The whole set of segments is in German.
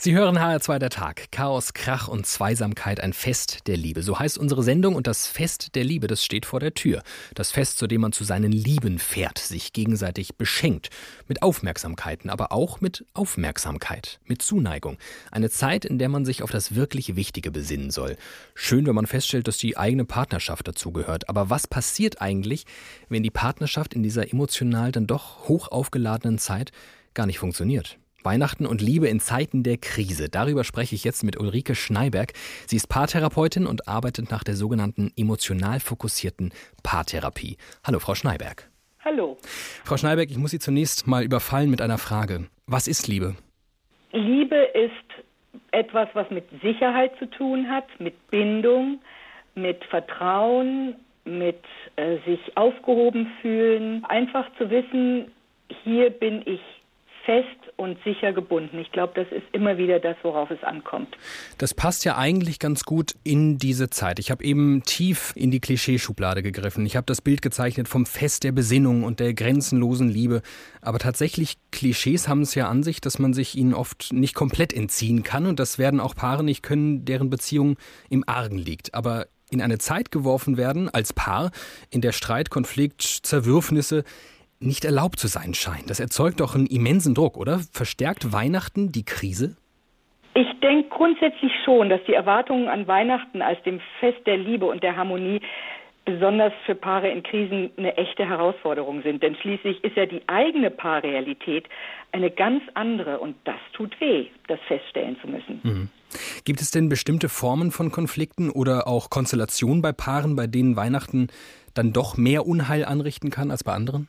Sie hören HR2 der Tag. Chaos, Krach und Zweisamkeit, ein Fest der Liebe. So heißt unsere Sendung und das Fest der Liebe, das steht vor der Tür. Das Fest, zu dem man zu seinen Lieben fährt, sich gegenseitig beschenkt. Mit Aufmerksamkeiten, aber auch mit Aufmerksamkeit, mit Zuneigung. Eine Zeit, in der man sich auf das wirklich Wichtige besinnen soll. Schön, wenn man feststellt, dass die eigene Partnerschaft dazugehört. Aber was passiert eigentlich, wenn die Partnerschaft in dieser emotional dann doch hoch aufgeladenen Zeit gar nicht funktioniert? Weihnachten und Liebe in Zeiten der Krise. Darüber spreche ich jetzt mit Ulrike Schneiberg. Sie ist Paartherapeutin und arbeitet nach der sogenannten emotional fokussierten Paartherapie. Hallo, Frau Schneiberg. Hallo. Frau Schneiberg, ich muss Sie zunächst mal überfallen mit einer Frage. Was ist Liebe? Liebe ist etwas, was mit Sicherheit zu tun hat, mit Bindung, mit Vertrauen, mit sich aufgehoben fühlen. Einfach zu wissen, hier bin ich fest und sicher gebunden. Ich glaube, das ist immer wieder das, worauf es ankommt. Das passt ja eigentlich ganz gut in diese Zeit. Ich habe eben tief in die Klischeeschublade gegriffen. Ich habe das Bild gezeichnet vom Fest der Besinnung und der grenzenlosen Liebe. Aber tatsächlich, Klischees haben es ja an sich, dass man sich ihnen oft nicht komplett entziehen kann. Und das werden auch Paare nicht können, deren Beziehung im Argen liegt. Aber in eine Zeit geworfen werden, als Paar, in der Streit, Konflikt, Zerwürfnisse nicht erlaubt zu sein scheint. Das erzeugt doch einen immensen Druck, oder? Verstärkt Weihnachten die Krise? Ich denke grundsätzlich schon, dass die Erwartungen an Weihnachten als dem Fest der Liebe und der Harmonie besonders für Paare in Krisen eine echte Herausforderung sind. Denn schließlich ist ja die eigene Paarrealität eine ganz andere und das tut weh, das feststellen zu müssen. Mhm. Gibt es denn bestimmte Formen von Konflikten oder auch Konstellationen bei Paaren, bei denen Weihnachten dann doch mehr Unheil anrichten kann als bei anderen?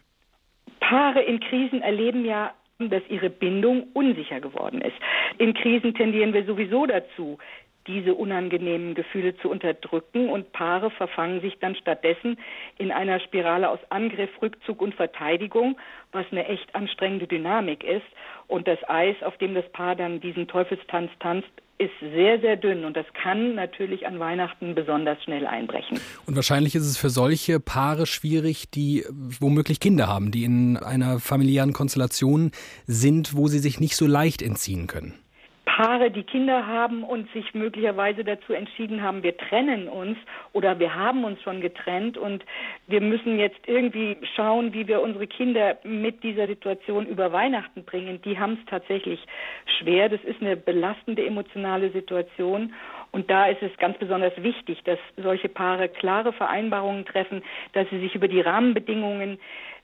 Paare in Krisen erleben ja, dass ihre Bindung unsicher geworden ist. In Krisen tendieren wir sowieso dazu, diese unangenehmen Gefühle zu unterdrücken und Paare verfangen sich dann stattdessen in einer Spirale aus Angriff, Rückzug und Verteidigung, was eine echt anstrengende Dynamik ist. Und das Eis, auf dem das Paar dann diesen Teufelstanz tanzt, ist sehr, sehr dünn und das kann natürlich an Weihnachten besonders schnell einbrechen. Und wahrscheinlich ist es für solche Paare schwierig, die womöglich Kinder haben, die in einer familiären Konstellation sind, wo sie sich nicht so leicht entziehen können. Paare, die Kinder haben und sich möglicherweise dazu entschieden haben, wir trennen uns oder wir haben uns schon getrennt und wir müssen jetzt irgendwie schauen, wie wir unsere Kinder mit dieser Situation über Weihnachten bringen, die haben es tatsächlich schwer. Das ist eine belastende emotionale Situation und da ist es ganz besonders wichtig, dass solche Paare klare Vereinbarungen treffen, dass sie sich über die Rahmenbedingungen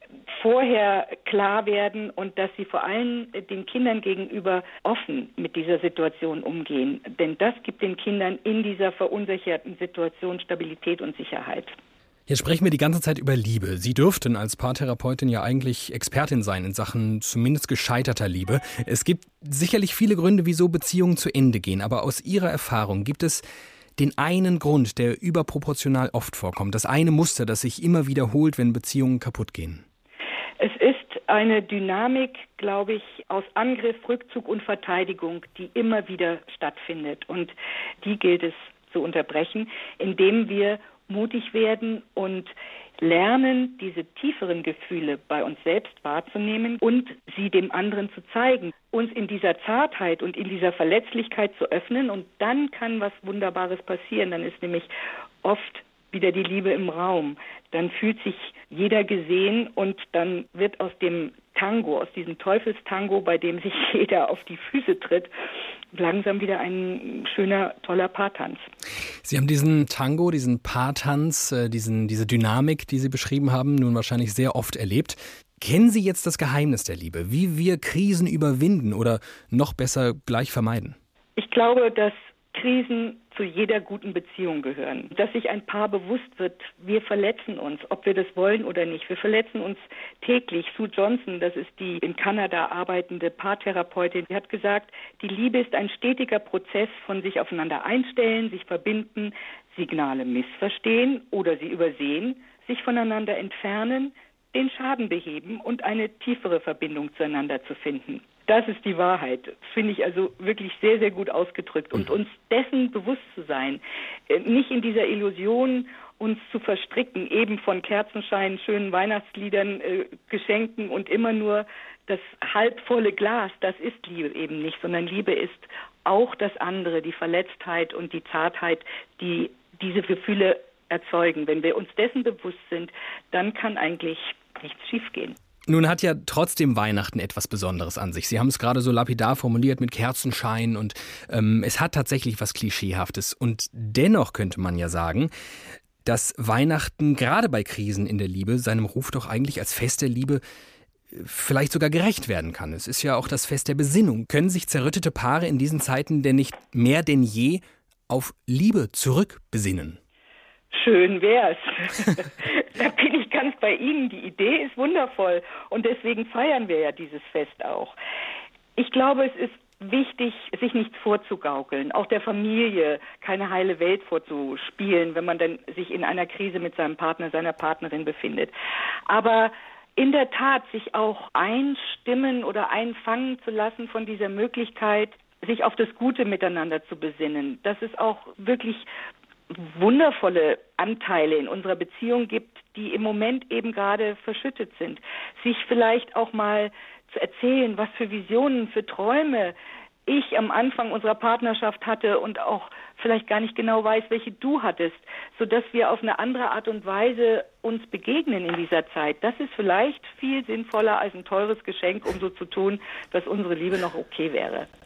vorher klar werden und dass sie vor allem den Kindern gegenüber offen mit dieser Situation umgehen. Denn das gibt den Kindern in dieser verunsicherten Situation Stabilität und Sicherheit. Jetzt sprechen wir die ganze Zeit über Liebe. Sie dürften als Paartherapeutin ja eigentlich Expertin sein in Sachen zumindest gescheiterter Liebe. Es gibt sicherlich viele Gründe, wieso Beziehungen zu Ende gehen. Aber aus Ihrer Erfahrung gibt es den einen Grund, der überproportional oft vorkommt. Das eine Muster, das sich immer wiederholt, wenn Beziehungen kaputt gehen. Es ist eine Dynamik, glaube ich, aus Angriff, Rückzug und Verteidigung, die immer wieder stattfindet. Und die gilt es zu unterbrechen, indem wir mutig werden und lernen, diese tieferen Gefühle bei uns selbst wahrzunehmen und sie dem anderen zu zeigen, uns in dieser Zartheit und in dieser Verletzlichkeit zu öffnen. Und dann kann was Wunderbares passieren. Dann ist nämlich oft wieder die Liebe im Raum. Dann fühlt sich jeder gesehen und dann wird aus dem Tango, aus diesem Teufelstango, bei dem sich jeder auf die Füße tritt, langsam wieder ein schöner, toller Paartanz. Sie haben diesen Tango, diesen Paartanz, diese Dynamik, die Sie beschrieben haben, nun wahrscheinlich sehr oft erlebt. Kennen Sie jetzt das Geheimnis der Liebe, wie wir Krisen überwinden oder noch besser gleich vermeiden? Ich glaube, dass Krisen zu jeder guten Beziehung gehören. Dass sich ein Paar bewusst wird, wir verletzen uns, ob wir das wollen oder nicht. Wir verletzen uns täglich. Sue Johnson, das ist die in Kanada arbeitende Paartherapeutin, die hat gesagt, die Liebe ist ein stetiger Prozess von sich aufeinander einstellen, sich verbinden, Signale missverstehen oder sie übersehen, sich voneinander entfernen, den Schaden beheben und eine tiefere Verbindung zueinander zu finden. Das ist die Wahrheit. Das finde ich also wirklich sehr, sehr gut ausgedrückt. Und uns dessen bewusst zu sein, nicht in dieser Illusion uns zu verstricken, eben von Kerzenschein, schönen Weihnachtsliedern, Geschenken und immer nur das halbvolle Glas, das ist Liebe eben nicht, sondern Liebe ist auch das andere, die Verletztheit und die Zartheit, die diese Gefühle erzeugen. Wenn wir uns dessen bewusst sind, dann kann eigentlich nichts schiefgehen. Nun hat ja trotzdem Weihnachten etwas Besonderes an sich. Sie haben es gerade so lapidar formuliert mit Kerzenschein und es hat tatsächlich was Klischeehaftes. Und dennoch könnte man ja sagen, dass Weihnachten gerade bei Krisen in der Liebe seinem Ruf doch eigentlich als Fest der Liebe vielleicht sogar gerecht werden kann. Es ist ja auch das Fest der Besinnung. Können sich zerrüttete Paare in diesen Zeiten denn nicht mehr denn je auf Liebe zurückbesinnen? Schön wär's. Da bin ich ganz bei Ihnen. Die Idee ist wundervoll und deswegen feiern wir ja dieses Fest auch. Ich glaube, es ist wichtig, sich nichts vorzugaukeln, auch der Familie keine heile Welt vorzuspielen, wenn man dann sich in einer Krise mit seinem Partner, seiner Partnerin befindet. Aber in der Tat sich auch einstimmen oder einfangen zu lassen von dieser Möglichkeit, sich auf das Gute miteinander zu besinnen. Dass es auch wirklich wundervolle Anteile in unserer Beziehung gibt, die im Moment eben gerade verschüttet sind. Sich vielleicht auch mal zu erzählen, was für Visionen, für Träume ich am Anfang unserer Partnerschaft hatte und auch vielleicht gar nicht genau weiß, welche du hattest, sodass wir auf eine andere Art und Weise uns begegnen in dieser Zeit. Das ist vielleicht viel sinnvoller als ein teures Geschenk, um so zu tun, dass unsere Liebe noch okay wäre.